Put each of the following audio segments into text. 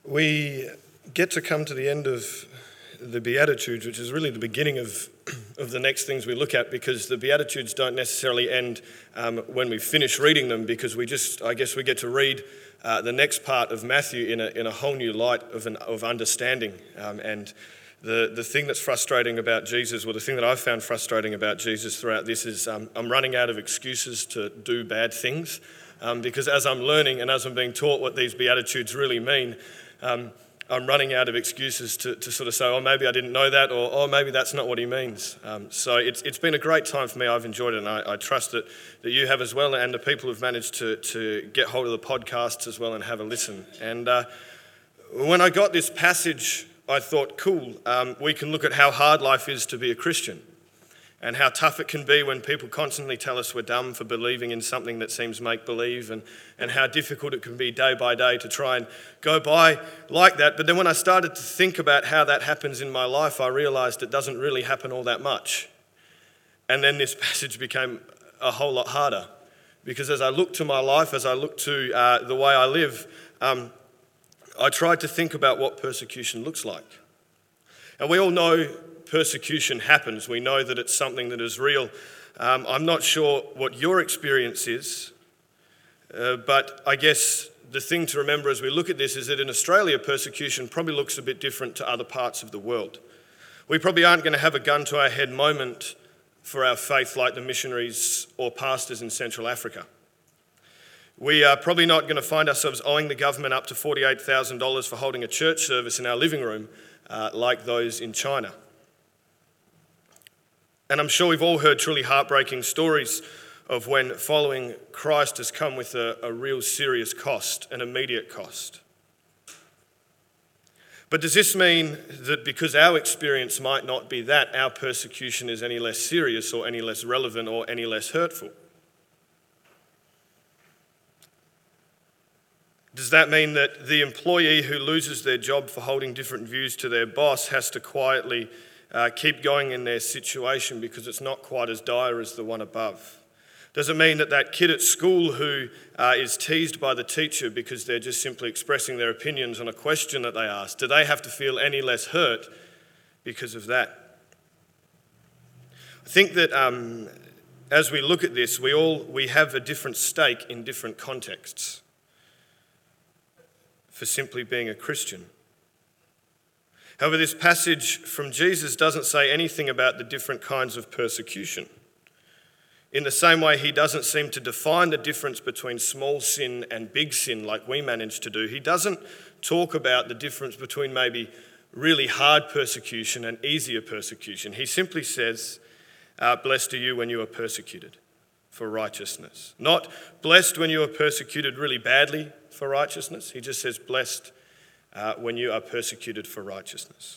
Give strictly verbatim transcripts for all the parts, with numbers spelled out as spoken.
We get to come to the end of the Beatitudes, which is really the beginning of, of the next things we look at, because the Beatitudes don't necessarily end um, when we finish reading them, because we just, I guess we get to read uh, the next part of Matthew in a, in a whole new light of, an, of understanding. Um, and the, the thing that's frustrating about Jesus, or the thing that I've found frustrating about Jesus throughout this is um, I'm running out of excuses to do bad things, um, because as I'm learning and as I'm being taught what these Beatitudes really mean, Um, I'm running out of excuses to, to sort of say, oh, maybe I didn't know that, or oh, maybe that's not what he means. Um, so it's it's been a great time for me. I've enjoyed it, and I, I trust that, that you have as well, and the people who've managed to, to get hold of the podcasts as well and have a listen. And uh, when I got this passage, I thought, cool, um, we can look at how hard life is to be a Christian, and how tough it can be when people constantly tell us we're dumb for believing in something that seems make-believe, and, and how difficult it can be day by day to try and go by like that. But then when I started to think about how that happens in my life, I realised it doesn't really happen all that much. And then this passage became a whole lot harder, because as I look to my life, as I look to uh, the way I live, um, I tried to think about what persecution looks like. And we all know persecution happens. We know that it's something that is real. Um, I'm not sure what your experience is, uh, but I guess the thing to remember as we look at this is that in Australia, persecution probably looks a bit different to other parts of the world. We probably aren't going to have a gun to our head moment for our faith like the missionaries or pastors in Central Africa. We are probably not going to find ourselves owing the government up to forty-eight thousand dollars for holding a church service in our living room uh, like those in China. And I'm sure we've all heard truly heartbreaking stories of when following Christ has come with a, a real serious cost, an immediate cost. But does this mean that because our experience might not be that, our persecution is any less serious or any less relevant or any less hurtful? Does that mean that the employee who loses their job for holding different views to their boss has to quietly Uh, keep going in their situation because it's not quite as dire as the one above? Does it mean that that kid at school who uh, is teased by the teacher because they're just simply expressing their opinions on a question that they ask, do they have to feel any less hurt because of that? I think that um, as we look at this, we all we have a different stake in different contexts for simply being a Christian. However, this passage from Jesus doesn't say anything about the different kinds of persecution. In the same way, he doesn't seem to define the difference between small sin and big sin like we manage to do. He doesn't talk about the difference between maybe really hard persecution and easier persecution. He simply says, uh, blessed are you when you are persecuted for righteousness. Not blessed when you are persecuted really badly for righteousness. He just says blessed Uh, when you are persecuted for righteousness.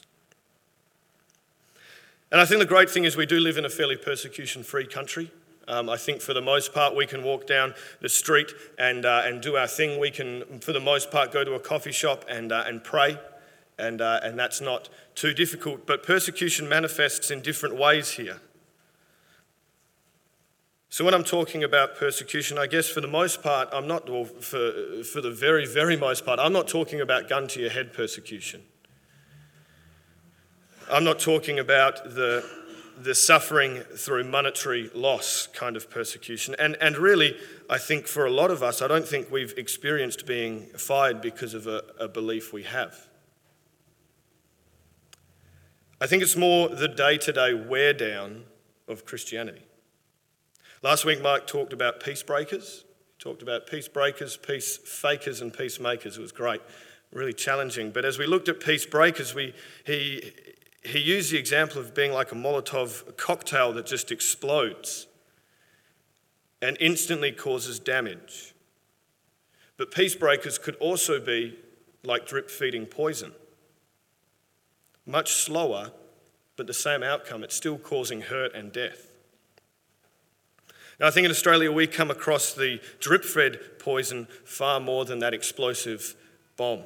And I think the great thing is we do live in a fairly persecution-free country. Um, I think for the most part we can walk down the street and uh, and do our thing. We can, for the most part, go to a coffee shop and uh, and pray, and uh, and that's not too difficult. But persecution manifests in different ways here. So when I'm talking about persecution, I guess for the most part, I'm not, well, for, for the very, very most part, I'm not talking about gun to your head persecution. I'm not talking about the, the suffering through monetary loss kind of persecution. And, and really, I think for a lot of us, I don't think we've experienced being fired because of a, a belief we have. I think it's more the day-to-day wear down of Christianity. Last week, Mark talked about peace breakers. He talked about peace breakers, peace fakers, and peacemakers. It was great, really challenging. But as we looked at peace breakers, we, he, he used the example of being like a Molotov cocktail that just explodes and instantly causes damage. But peace breakers could also be like drip-feeding poison. Much slower, but the same outcome. It's still causing hurt and death. Now, I think in Australia we come across the drip-fed poison far more than that explosive bomb,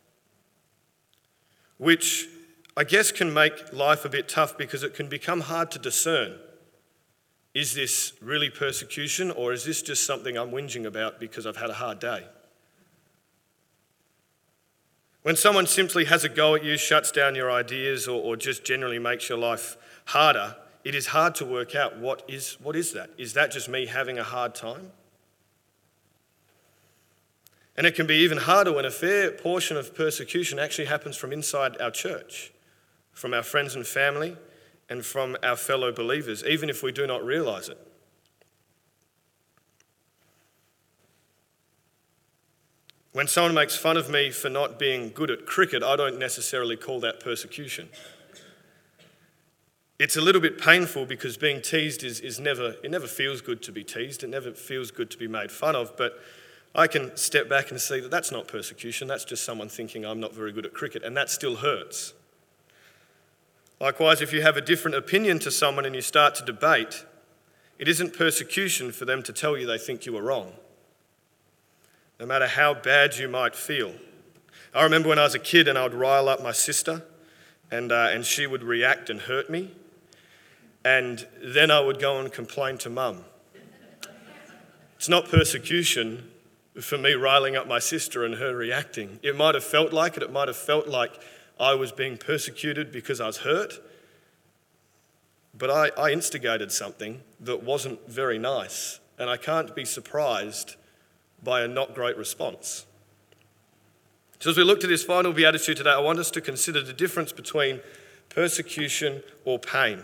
which I guess can make life a bit tough because it can become hard to discern. Is this really persecution, or is this just something I'm whinging about because I've had a hard day? When someone simply has a go at you, shuts down your ideas, or, or just generally makes your life harder, it is hard to work out what is, what is that? Is that just me having a hard time? And it can be even harder when a fair portion of persecution actually happens from inside our church, from our friends and family, and from our fellow believers, even if we do not realise it. When someone makes fun of me for not being good at cricket, I don't necessarily call that persecution. It's a little bit painful because being teased is, is never, it never feels good to be teased. It never feels good to be made fun of, but I can step back and see that that's not persecution. That's just someone thinking I'm not very good at cricket, and that still hurts. Likewise, if you have a different opinion to someone and you start to debate, it isn't persecution for them to tell you they think you are wrong, no matter how bad you might feel. I remember when I was a kid and I would rile up my sister, and, uh, and she would react and hurt me, and then I would go and complain to Mum. It's not persecution for me riling up my sister and her reacting. It might have felt like it. It might have felt like I was being persecuted because I was hurt. But I, I instigated something that wasn't very nice, and I can't be surprised by a not great response. So as we look to this final beatitude today, I want us to consider the difference between persecution or pain.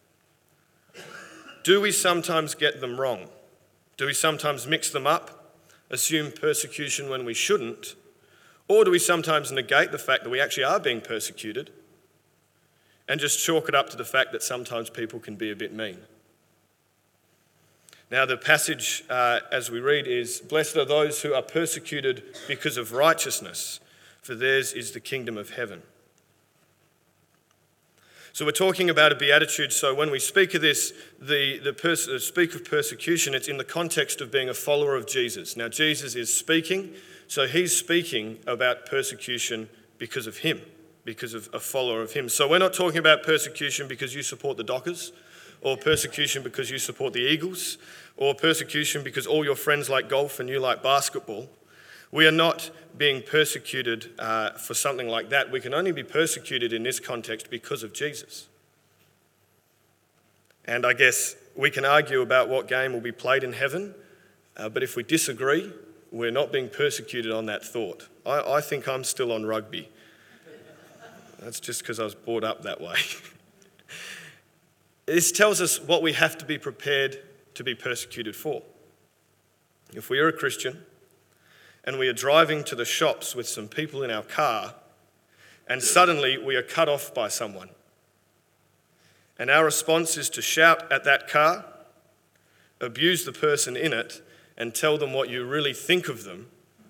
Do we sometimes get them wrong? Do we sometimes mix them up, assume persecution when we shouldn't? Or do we sometimes negate the fact that we actually are being persecuted and just chalk it up to the fact that sometimes people can be a bit mean? Now, the passage uh, as we read is, "Blessed are those who are persecuted because of righteousness, for theirs is the kingdom of heaven." So we're talking about a beatitude, so when we speak of this, the, the pers- speak of persecution, it's in the context of being a follower of Jesus. Now, Jesus is speaking, so he's speaking about persecution because of him, because of a follower of him. So we're not talking about persecution because you support the Dockers, or persecution because you support the Eagles, or persecution because all your friends like golf and you like basketball. We are not being persecuted uh, for something like that. We can only be persecuted in this context because of Jesus. And I guess we can argue about what game will be played in heaven, uh, but if we disagree, we're not being persecuted on that thought. I, I think I'm still on rugby. That's just because I was brought up that way. This tells us what we have to be prepared to be persecuted for. If we are a Christian and we are driving to the shops with some people in our car, and suddenly we are cut off by someone, and our response is to shout at that car, abuse the person in it, and tell them what you really think of them,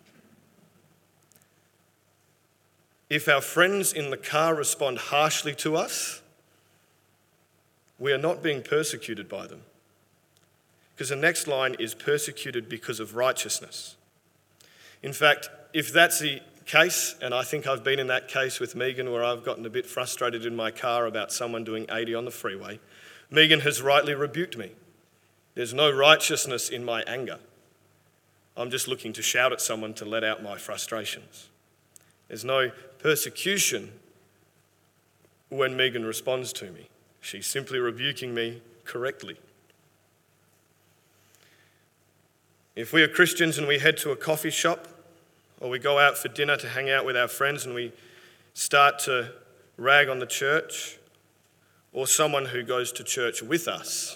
if our friends in the car respond harshly to us, we are not being persecuted by them. Because the next line is persecuted because of righteousness. In fact, if that's the case, and I think I've been in that case with Megan where I've gotten a bit frustrated in my car about someone doing eighty on the freeway, Megan has rightly rebuked me. There's no righteousness in my anger. I'm just looking to shout at someone to let out my frustrations. There's no persecution when Megan responds to me. She's simply rebuking me correctly. If we are Christians and we head to a coffee shop, or we go out for dinner to hang out with our friends and we start to rag on the church, or someone who goes to church with us,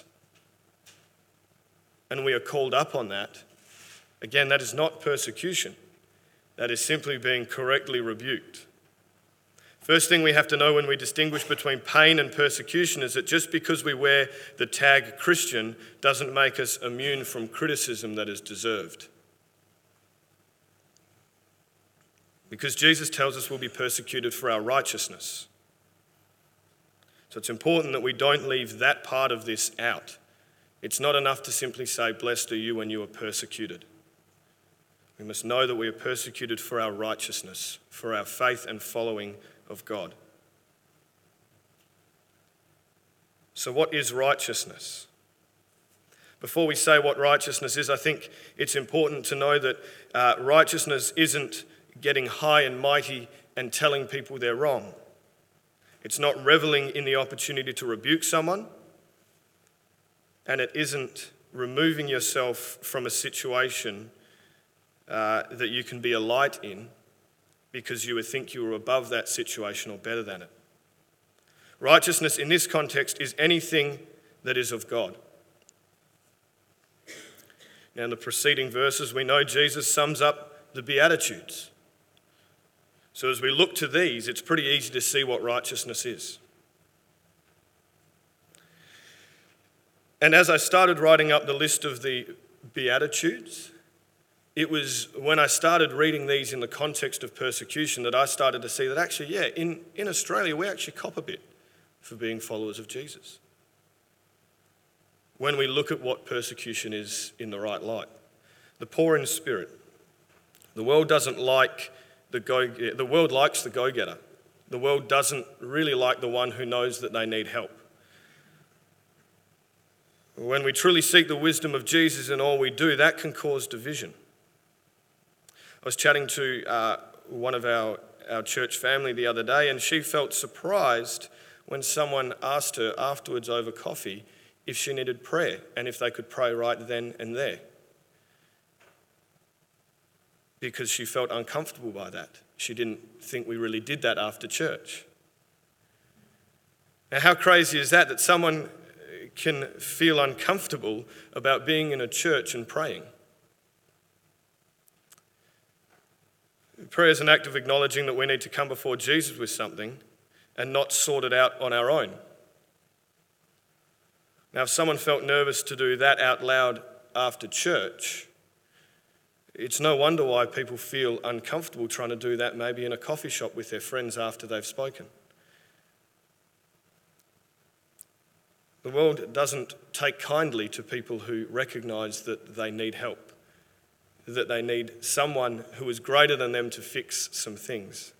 and we are called up on that, again, that is not persecution. That is simply being correctly rebuked. First thing we have to know when we distinguish between pain and persecution is that just because we wear the tag Christian doesn't make us immune from criticism that is deserved. Because Jesus tells us we'll be persecuted for our righteousness. So it's important that we don't leave that part of this out. It's not enough to simply say, "Blessed are you when you are persecuted." We must know that we are persecuted for our righteousness, for our faith and following of God. So what is righteousness? Before we say what righteousness is, I think it's important to know that uh, righteousness isn't getting high and mighty and telling people they're wrong. It's not reveling in the opportunity to rebuke someone, and it isn't removing yourself from a situation uh, that you can be a light in because you would think you were above that situation or better than it. Righteousness in this context is anything that is of God. Now, in the preceding verses, we know Jesus sums up the Beatitudes. So as we look to these, it's pretty easy to see what righteousness is. And as I started writing up the list of the Beatitudes, it was when I started reading these in the context of persecution that I started to see that actually, yeah, in, in Australia, we actually cop a bit for being followers of Jesus. When we look at what persecution is in the right light. The poor in spirit. The world doesn't like the go, the world likes the go-getter. The world doesn't really like the one who knows that they need help. When we truly seek the wisdom of Jesus in all we do, that can cause division. I was chatting to uh, one of our, our church family the other day, and she felt surprised when someone asked her afterwards over coffee if she needed prayer and if they could pray right then and there. Because she felt uncomfortable by that. She didn't think we really did that after church. Now, how crazy is that, that someone can feel uncomfortable about being in a church and praying? Prayer is an act of acknowledging that we need to come before Jesus with something and not sort it out on our own. Now, if someone felt nervous to do that out loud after church, it's no wonder why people feel uncomfortable trying to do that maybe in a coffee shop with their friends after they've spoken. The world doesn't take kindly to people who recognise that they need help, that they need someone who is greater than them to fix some things.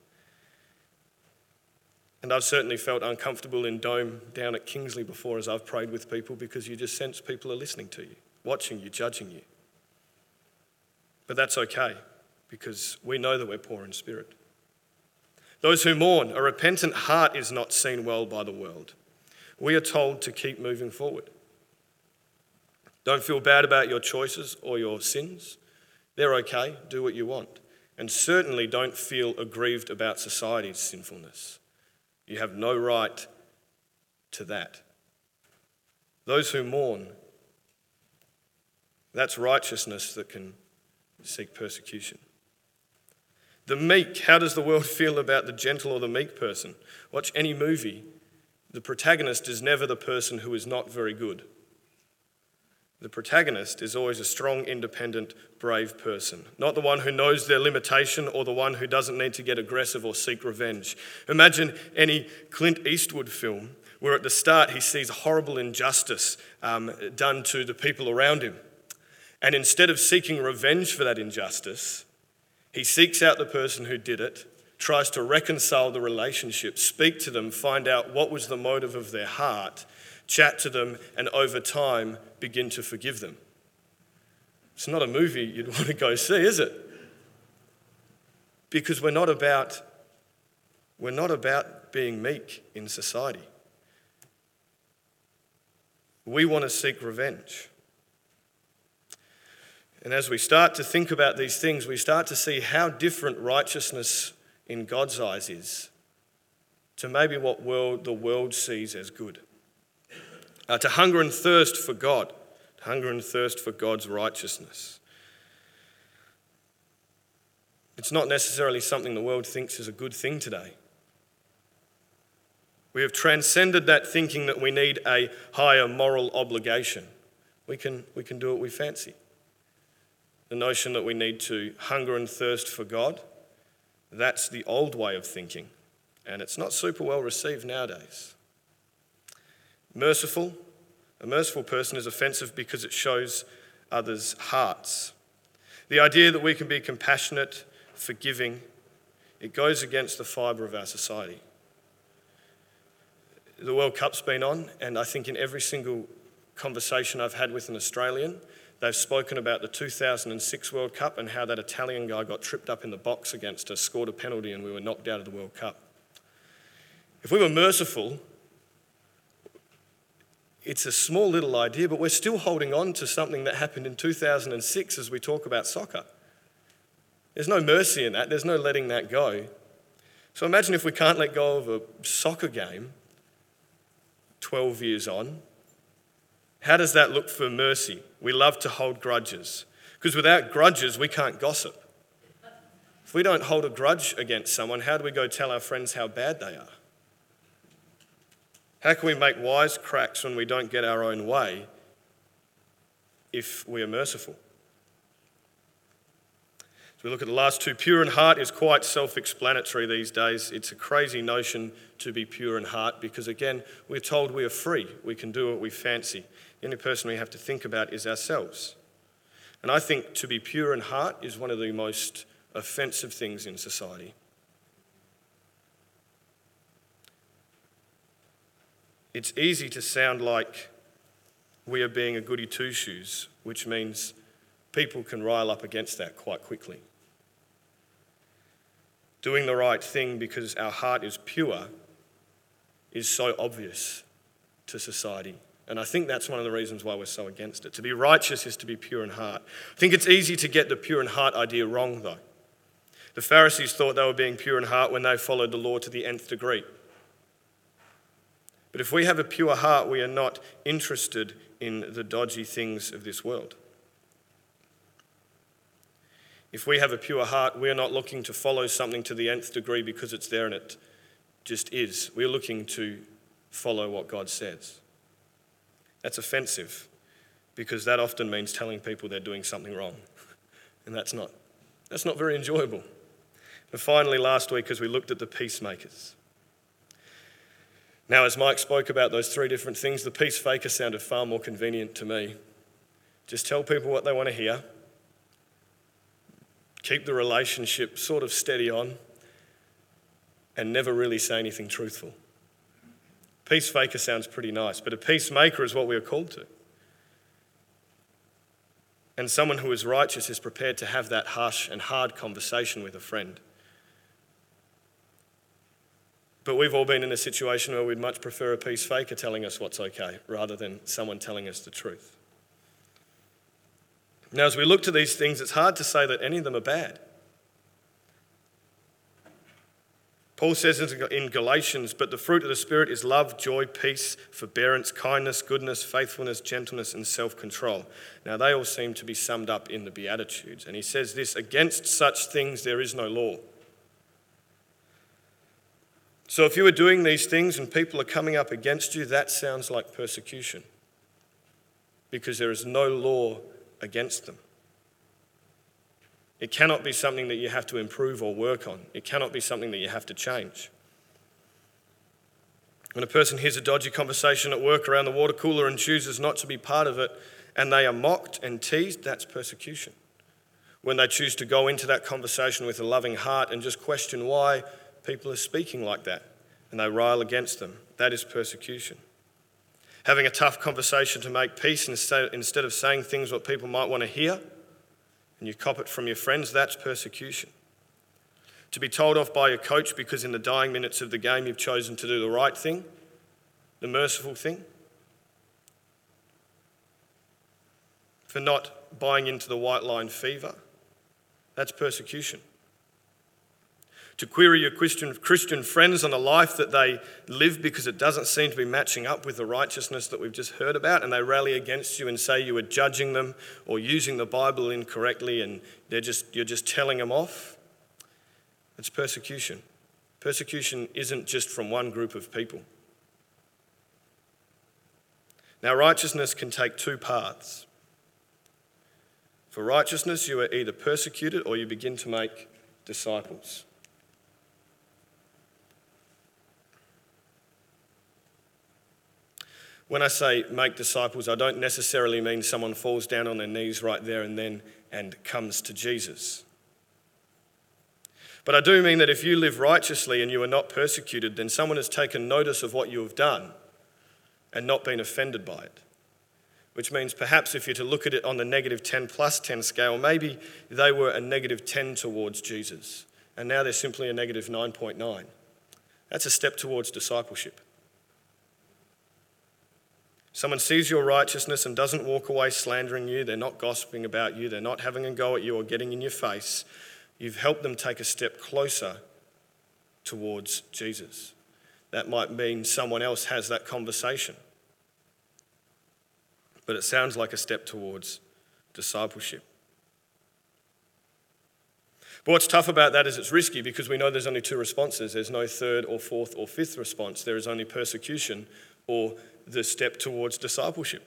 And I've certainly felt uncomfortable in Dome down at Kingsley before as I've prayed with people because you just sense people are listening to you, watching you, judging you. But that's okay because we know that we're poor in spirit. Those who mourn, a repentant heart is not seen well by the world. We are told to keep moving forward. Don't feel bad about your choices or your sins. They're okay, do what you want. And certainly don't feel aggrieved about society's sinfulness. You have no right to that. Those who mourn, that's righteousness that can seek persecution. The meek, how does the world feel about the gentle or the meek person? Watch any movie. The protagonist is never the person who is not very good. The protagonist is always a strong, independent, brave person, not the one who knows their limitation or the one who doesn't need to get aggressive or seek revenge. Imagine any Clint Eastwood film where at the start he sees horrible injustice um, done to the people around him. And instead of seeking revenge for that injustice, he seeks out the person who did it, tries to reconcile the relationship, speak to them, find out what was the motive of their heart, chat to them, and over time begin to forgive them. It's not a movie you'd want to go see, is it? Because we're not about, we're not about being meek in society. We want to seek revenge. And as we start to think about these things, we start to see how different righteousness in God's eyes is to maybe what world the world sees as good. Uh, to hunger and thirst for God, to hunger and thirst for God's righteousness. It's not necessarily something the world thinks is a good thing today. We have transcended that thinking that we need a higher moral obligation. We can, we can do what we fancy. The notion that we need to hunger and thirst for God, that's the old way of thinking, and it's not super well received nowadays. Merciful, a merciful person is offensive because it shows others' hearts. The idea that we can be compassionate, forgiving, it goes against the fibre of our society. The World Cup's been on, and I think in every single conversation I've had with an Australian, They've spoken about the two thousand six World Cup and how that Italian guy got tripped up in the box against us, scored a penalty, and we were knocked out of the World Cup. If we were merciful, it's a small little idea, but we're still holding on to something that happened in two thousand six as we talk about soccer. There's no mercy in that. There's no letting that go. So imagine if we can't let go of a soccer game twelve years on. How does that look for mercy? We love to hold grudges, because without grudges, we can't gossip. If we don't hold a grudge against someone, how do we go tell our friends how bad they are? How can we make wise cracks when we don't get our own way if we are merciful? As we look at the last two, pure in heart is quite self-explanatory these days. It's a crazy notion to be pure in heart because, again, we're told we are free. We can do what we fancy. The only person we have to think about is ourselves. And I think to be pure in heart is one of the most offensive things in society. It's easy to sound like we are being a goody two-shoes, which means people can rile up against that quite quickly. Doing the right thing because our heart is pure is so obvious to society. And I think that's one of the reasons why we're so against it. To be righteous is to be pure in heart. I think it's easy to get the pure in heart idea wrong, though. The Pharisees thought they were being pure in heart when they followed the law to the nth degree. But if we have a pure heart, we are not interested in the dodgy things of this world. If we have a pure heart, we are not looking to follow something to the nth degree because it's there and it just is. We're looking to follow what God says. That's offensive because that often means telling people they're doing something wrong. And that's not, that's not very enjoyable. And finally, last week, as we looked at the peacemakers. Now, as Mike spoke about those three different things, the peacemaker sounded far more convenient to me. Just tell people what they want to hear. Keep the relationship sort of steady on and never really say anything truthful. Peacemaker sounds pretty nice, but a peacemaker is what we are called to. And someone who is righteous is prepared to have that harsh and hard conversation with a friend. But we've all been in a situation where we'd much prefer a peace faker telling us what's okay rather than someone telling us the truth. Now, as we look to these things, it's hard to say that any of them are bad. Paul says in Galatians, but the fruit of the Spirit is love, joy, peace, forbearance, kindness, goodness, faithfulness, gentleness, and self-control. Now, they all seem to be summed up in the Beatitudes. And he says this, against such things there is no law. So if you are doing these things and people are coming up against you, that sounds like persecution because there is no law against them. It cannot be something that you have to improve or work on. It cannot be something that you have to change. When a person hears a dodgy conversation at work around the water cooler and chooses not to be part of it and they are mocked and teased, that's persecution. When they choose to go into that conversation with a loving heart and just question why people are speaking like that and they rile against them, that is persecution. Having a tough conversation to make peace instead, instead of saying things what people might want to hear and you cop it from your friends, that's persecution. To be told off by your coach because in the dying minutes of the game you've chosen to do the right thing, the merciful thing, for not buying into the white line fever, that's persecution. To query your Christian, Christian friends on the life that they live because it doesn't seem to be matching up with the righteousness that we've just heard about, and they rally against you and say you are judging them or using the Bible incorrectly and they're just you're just telling them off. It's persecution. Persecution isn't just from one group of people. Now, righteousness can take two paths. For righteousness, you are either persecuted or you begin to make disciples. When I say make disciples, I don't necessarily mean someone falls down on their knees right there and then and comes to Jesus. But I do mean that if you live righteously and you are not persecuted, then someone has taken notice of what you have done and not been offended by it. which means perhaps if you're to look at it on the negative ten plus ten scale, maybe they were a negative ten towards Jesus, and now they're simply a negative nine point nine. That's a step towards discipleship. Someone sees your righteousness and doesn't walk away slandering you, they're not gossiping about you, they're not having a go at you or getting in your face. You've helped them take a step closer towards Jesus. That might mean someone else has that conversation. But it sounds like a step towards discipleship. But what's tough about that is it's risky because we know there's only two responses. There's no third or fourth or fifth response. There is only persecution or the step towards discipleship.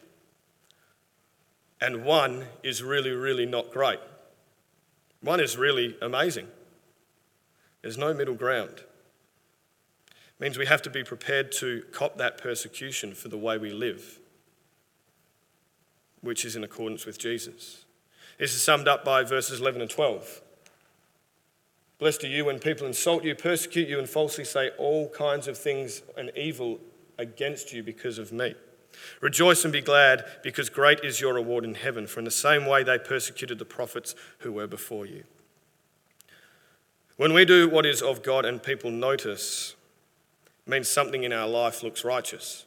And one is really, really not great. One is really amazing. There's no middle ground. It means we have to be prepared to cop that persecution for the way we live, which is in accordance with Jesus. This is summed up by verses eleven and twelve. Blessed are you when people insult you, persecute you, and falsely say all kinds of things and evil against you because of me. Rejoice and be glad, because great is your reward in heaven, for in the same way they persecuted the prophets who were before you. When we do what is of God and people notice, it means something in our life looks righteous.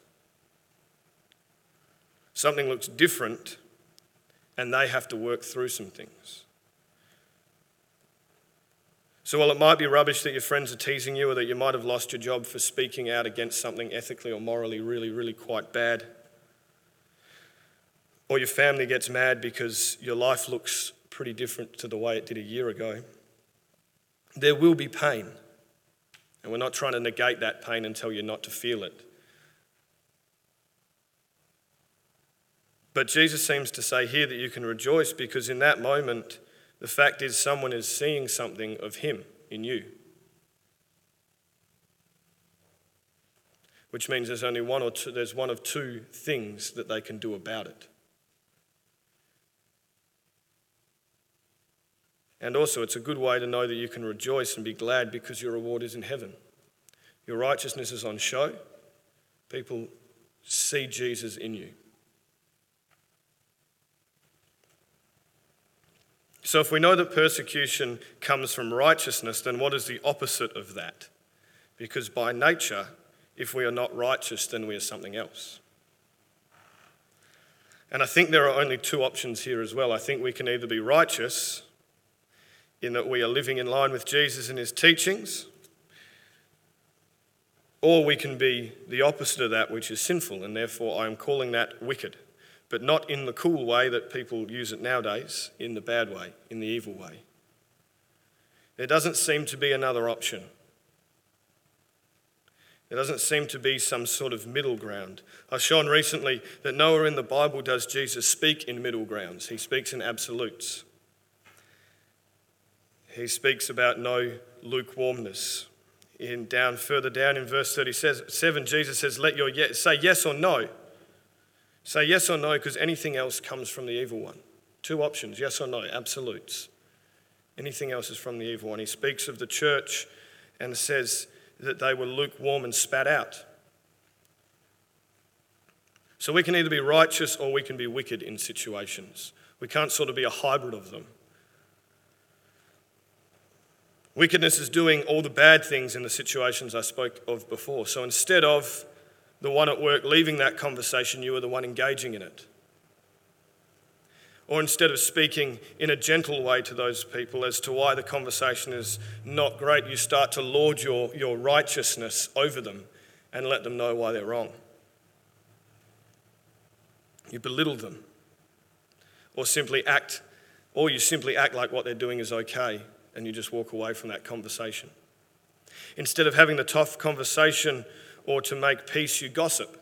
Something looks different, and they have to work through some things. So while it might be rubbish that your friends are teasing you or that you might have lost your job for speaking out against something ethically or morally really, really quite bad, or your family gets mad because your life looks pretty different to the way it did a year ago, there will be pain. And we're not trying to negate that pain and tell you not to feel it. But Jesus seems to say here that you can rejoice because in that moment, the fact is someone is seeing something of him in you. Which means there's only one or two, there's one of two things that they can do about it. And also it's a good way to know that you can rejoice and be glad because your reward is in heaven. Your righteousness is on show. People see Jesus in you. So if we know that persecution comes from righteousness, then what is the opposite of that? Because by nature, if we are not righteous, then we are something else. And I think there are only two options here as well. I think we can either be righteous in that we are living in line with Jesus and his teachings, or we can be the opposite of that, which is sinful, and therefore I am calling that wicked. But not in the cool way that people use it nowadays, in the bad way, in the evil way. There doesn't seem to be another option. There doesn't seem to be some sort of middle ground. I've shown recently that nowhere in the Bible does Jesus speak in middle grounds. He speaks in absolutes. He speaks about no lukewarmness. In down further down in verse thirty-seven, Jesus says, "Let your yes, say yes or no." Say yes or no, because anything else comes from the evil one. Two options, yes or no, absolutes. Anything else is from the evil one. He speaks of the church and says that they were lukewarm and spat out. So we can either be righteous or we can be wicked in situations. We can't sort of be a hybrid of them. Wickedness is doing all the bad things in the situations I spoke of before. So instead of the one at work leaving that conversation, you are the one engaging in it. Or instead of speaking in a gentle way to those people as to why the conversation is not great, you start to lord your, your righteousness over them and let them know why they're wrong. You belittle them. Or simply act, or you simply act like what they're doing is okay and you just walk away from that conversation. Instead of having the tough conversation or to make peace, you gossip.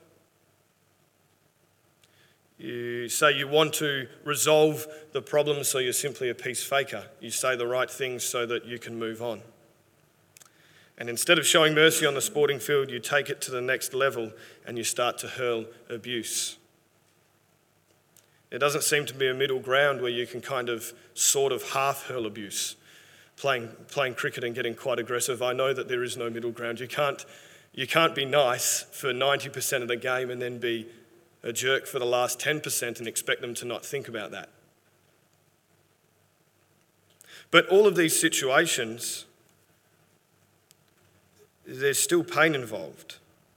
You say you want to resolve the problem, so you're simply a peace faker. You say the right things so that you can move on. And instead of showing mercy on the sporting field, you take it to the next level and you start to hurl abuse. There doesn't seem to be a middle ground where you can kind of sort of half hurl abuse. Playing, playing cricket and getting quite aggressive, I know that there is no middle ground. You can't You can't be nice for ninety percent of the game and then be a jerk for the last ten percent and expect them to not think about that. But all of these situations, there's still pain involved.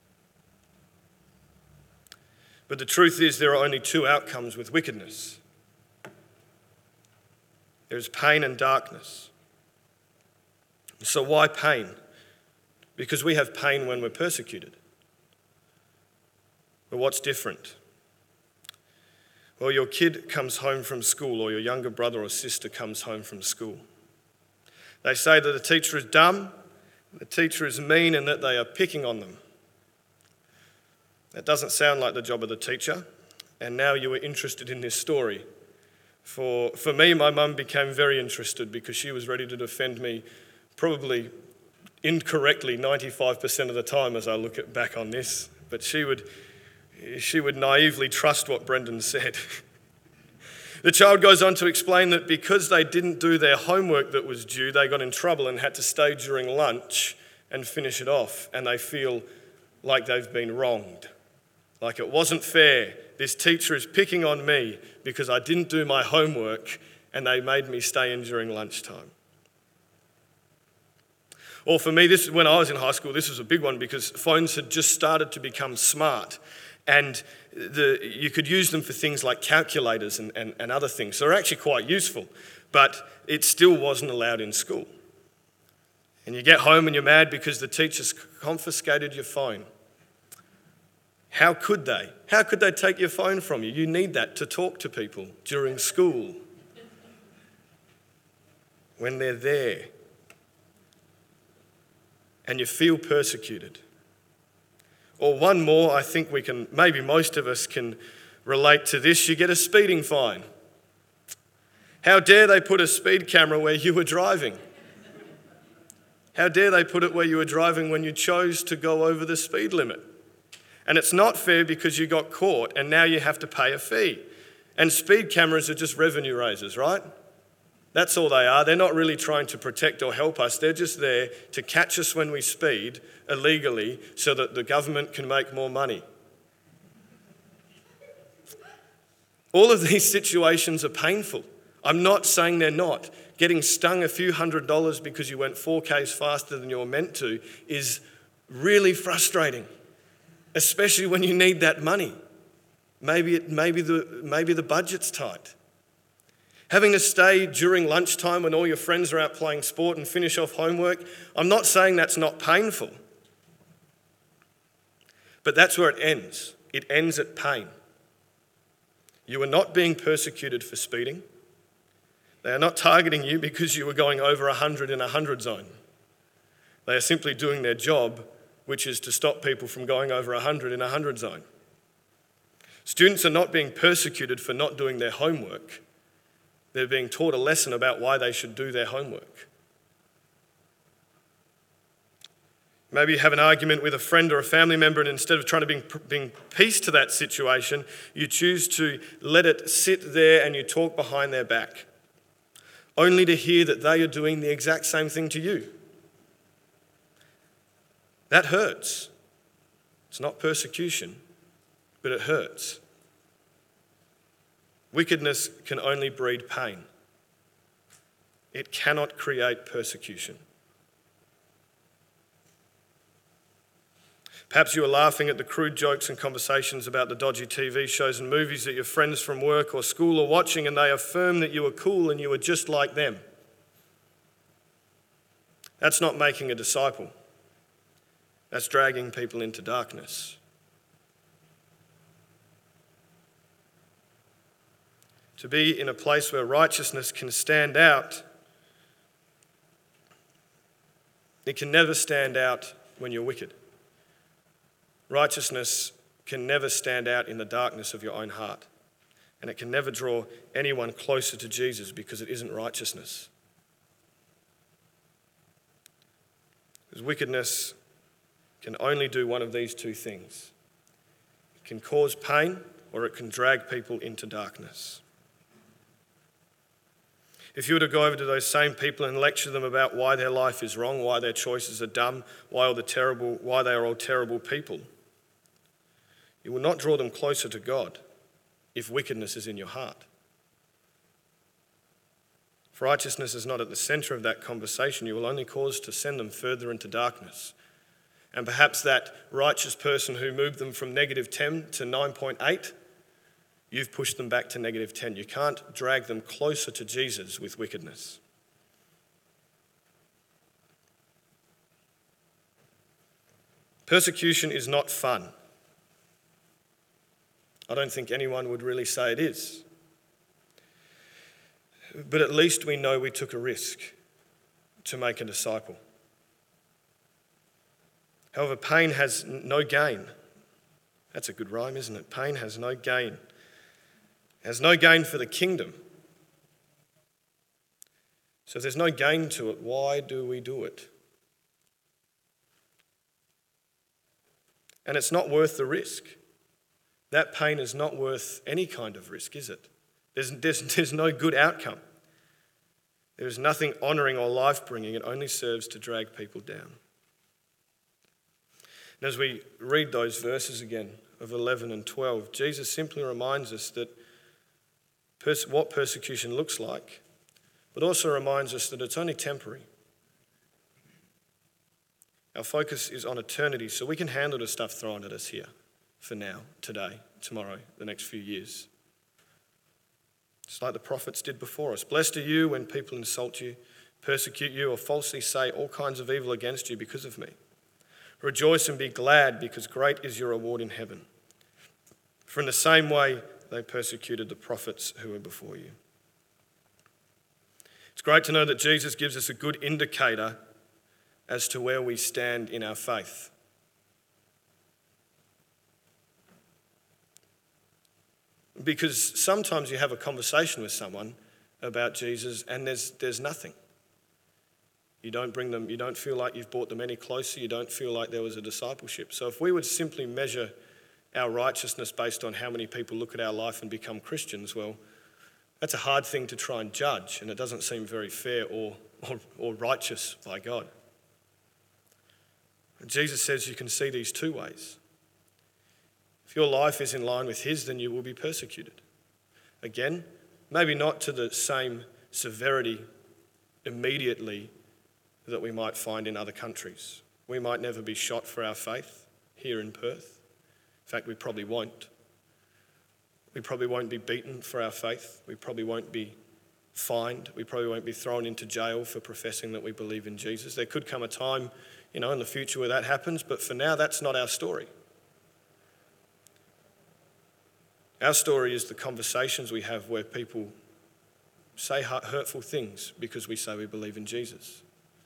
But the truth is, there are only two outcomes with wickedness. There's pain and darkness. So why pain? Because we have pain when we're persecuted. But what's different? Well, your kid comes home from school, or your younger brother or sister comes home from school. They say that the teacher is dumb, the teacher is mean, and that they are picking on them. That doesn't sound like the job of the teacher, and now you are interested in this story. For, for me, my mum became very interested because she was ready to defend me, probably incorrectly ninety-five percent of the time as I look at, back on this. But she would, she would naively trust what Brendan said. The child goes on to explain that because they didn't do their homework that was due, they got in trouble and had to stay during lunch and finish it off, and they feel like they've been wronged. Like it wasn't fair. This teacher is picking on me because I didn't do my homework and they made me stay in during lunchtime. Or for me, this when I was in high school, this was a big one because phones had just started to become smart, and the, you could use them for things like calculators and, and, and other things. So they're actually quite useful, but it still wasn't allowed in school. And you get home and you're mad because the teacher's confiscated your phone. How could they? How could they take your phone from you? You need that to talk to people during school. When they're there. And you feel persecuted. Or one more, I think we can, maybe most of us can relate to this. You get a speeding fine. How dare they put a speed camera where you were driving? How dare they put it where you were driving when you chose to go over the speed limit? And it's not fair because you got caught and now you have to pay a fee. And speed cameras are just revenue raisers, right? That's all they are. They're not really trying to protect or help us. They're just there to catch us when we speed illegally so that the government can make more money. All of these situations are painful. I'm not saying they're not. Getting stung a few hundred dollars because you went four Ks faster than you were meant to is really frustrating. Especially when you need that money. Maybe, it, maybe, the, maybe the budget's tight. Having to stay during lunchtime when all your friends are out playing sport and finish off homework, I'm not saying that's not painful. But that's where it ends. It ends at pain. You are not being persecuted for speeding. They are not targeting you because you were going over one hundred in a one hundred zone. They are simply doing their job, which is to stop people from going over one hundred in a one hundred zone. Students are not being persecuted for not doing their homework. They're being taught a lesson about why they should do their homework. Maybe you have an argument with a friend or a family member, and instead of trying to bring, bring peace to that situation, you choose to let it sit there and you talk behind their back, only to hear that they are doing the exact same thing to you. That hurts. It's not persecution, but it hurts. Wickedness can only breed pain. It cannot create persecution. Perhaps you are laughing at the crude jokes and conversations about the dodgy T V shows and movies that your friends from work or school are watching, and they affirm that you are cool and you are just like them. That's not making a disciple. That's dragging people into darkness. To be in a place where righteousness can stand out, it can never stand out when you're wicked. Righteousness can never stand out in the darkness of your own heart. And it can never draw anyone closer to Jesus because it isn't righteousness. Because wickedness can only do one of these two things. It can cause pain or it can drag people into darkness. If you were to go over to those same people and lecture them about why their life is wrong, why their choices are dumb, why all the terrible, why they are all terrible people, You will not draw them closer to God if wickedness is in your heart. If righteousness is not at the centre of that conversation, you will only cause to send them further into darkness. And perhaps that righteous person who moved them from negative ten to nine point eight, you've pushed them back to negative ten. You can't drag them closer to Jesus with wickedness. Persecution is not fun. I don't think anyone would really say it is. But at least we know we took a risk to make a disciple. However, pain has no gain. That's a good rhyme, isn't it? Pain has no gain. Has no gain for the kingdom. So if there's no gain to it, why do we do it? And it's not worth the risk. That pain is not worth any kind of risk, is it? There's, there's, there's no good outcome. There is nothing honouring or life-bringing. It only serves to drag people down. And as we read those verses again of eleven and twelve, Jesus simply reminds us that pers- what persecution looks like, but also reminds us that it's only temporary. Our focus is on eternity, so we can handle the stuff thrown at us here for now, today, tomorrow, the next few years. Just like the prophets did before us. Blessed are you when people insult you, persecute you, or falsely say all kinds of evil against you because of me. Rejoice and be glad, because great is your reward in heaven. For in the same way they persecuted the prophets who were before you. It's great to know that Jesus gives us a good indicator as to where we stand in our faith. Because sometimes you have a conversation with someone about Jesus and there's there's nothing. You don't bring them, you don't feel like you've brought them any closer, you don't feel like there was a discipleship. So if we would simply measure our righteousness based on how many people look at our life and become Christians, well, that's a hard thing to try and judge, and it doesn't seem very fair or, or, or righteous by God. Jesus says you can see these two ways. If your life is in line with his, then you will be persecuted. Again, maybe not to the same severity immediately that we might find in other countries. We might never be shot for our faith here in Perth. In fact, we probably won't. We probably won't be beaten for our faith. We probably won't be fined. We probably won't be thrown into jail for professing that we believe in Jesus. There could come a time, you know, in the future where that happens, but for now, that's not our story. Our story is the conversations we have where people say hurtful things because we say we believe in Jesus.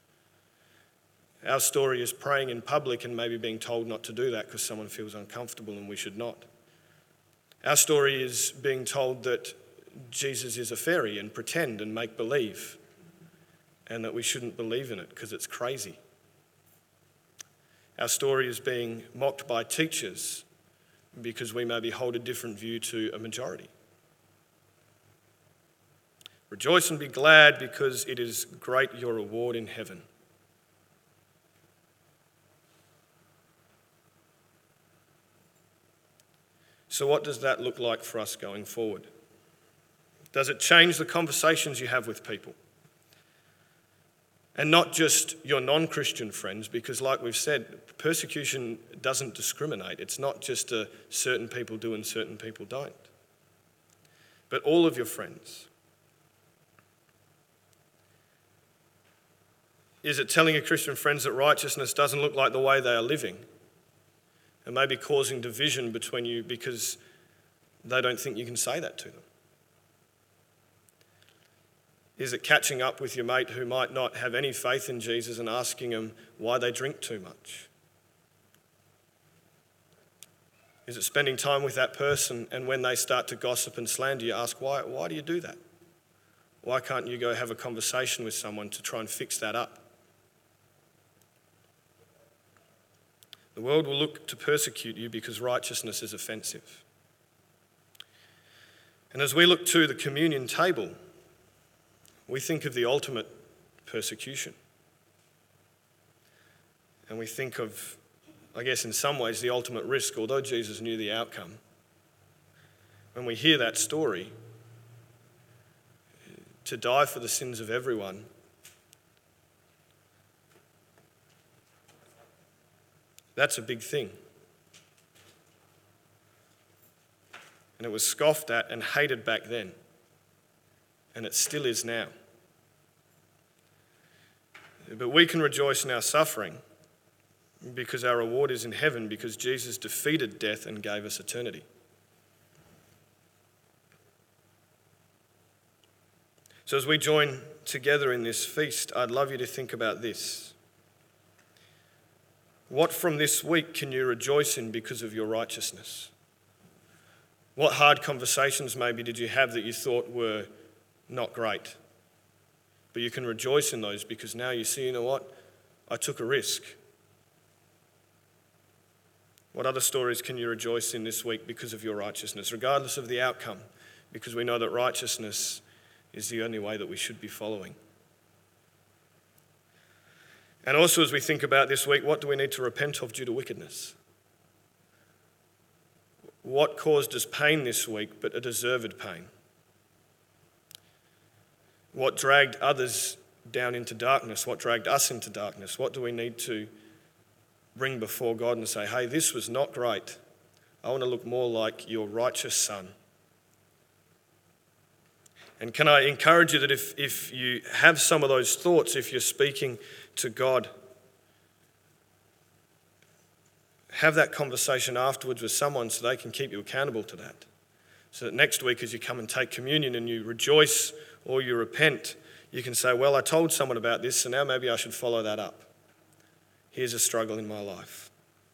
Our story is praying in public and maybe being told not to do that because someone feels uncomfortable and we should not. Our story is being told that Jesus is a fairy and pretend and make believe, and that we shouldn't believe in it because it's crazy. Our story is being mocked by teachers because we maybe hold a different view to a majority. Rejoice and be glad, because it is great your reward in heaven. So what does that look like for us going forward? Does it change the conversations you have with people? And not just your non-Christian friends, because like we've said, persecution doesn't discriminate. It's not just a certain people do and certain people don't. But all of your friends. Is it telling your Christian friends that righteousness doesn't look like the way they are living? And maybe causing division between you because they don't think you can say that to them? Is it catching up with your mate who might not have any faith in Jesus and asking them why they drink too much? Is it spending time with that person and when they start to gossip and slander you, ask, why, why do you do that? Why can't you go have a conversation with someone to try and fix that up? The world will look to persecute you because righteousness is offensive. And as we look to the communion table, we think of the ultimate persecution. And we think of I guess in some ways, the ultimate risk, although Jesus knew the outcome. When we hear that story, to die for the sins of everyone, that's a big thing. And it was scoffed at and hated back then. And it still is now. But we can rejoice in our suffering because our reward is in heaven, because Jesus defeated death and gave us eternity. So as we join together in this feast, I'd love you to think about this. What from this week can you rejoice in because of your righteousness? What hard conversations maybe did you have that you thought were not great? But you can rejoice in those because now you see, you know what? I took a risk. What other stories can you rejoice in this week because of your righteousness, regardless of the outcome? Because we know that righteousness is the only way that we should be following. And also as we think about this week, what do we need to repent of due to wickedness? What caused us pain this week, but a deserved pain? What dragged others down into darkness? What dragged us into darkness? What do we need to bring before God and say, hey, this was not great. I want to look more like your righteous Son. And can I encourage you that if, if you have some of those thoughts, if you're speaking to God, have that conversation afterwards with someone so they can keep you accountable to that. So that next week as you come and take communion and you rejoice or you repent, you can say, well, I told someone about this, so now maybe I should follow that up. Here's a struggle in my life.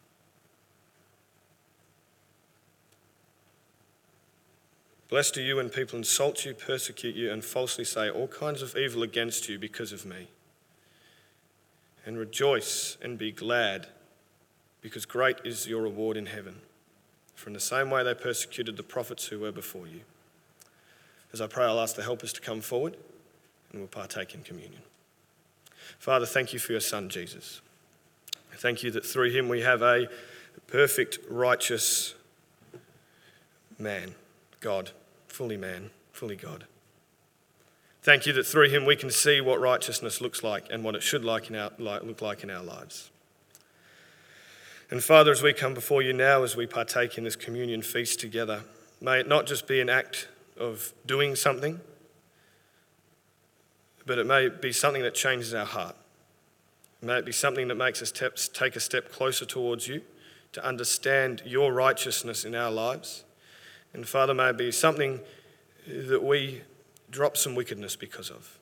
Blessed are you when people insult you, persecute you, and falsely say all kinds of evil against you because of me. And rejoice and be glad, because great is your reward in heaven. For in the same way they persecuted the prophets who were before you. As I pray, I'll ask the helpers to come forward and we'll partake in communion. Father, thank you for your Son, Jesus. Thank you that through him we have a perfect, righteous man, God, fully man, fully God. Thank you that through him we can see what righteousness looks like and what it should like in our, like, look like in our lives. And Father, as we come before you now, as we partake in this communion feast together, may it not just be an act of doing something, but it may be something that changes our heart. May it be something that makes us take a step closer towards you, to understand your righteousness in our lives. And Father, may it be something that we drop some wickedness because of.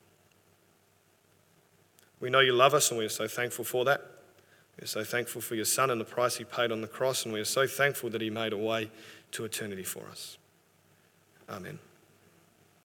We know you love us and we are so thankful for that. We are so thankful for your Son and the price he paid on the cross, and we are so thankful that he made a way to eternity for us. Amen.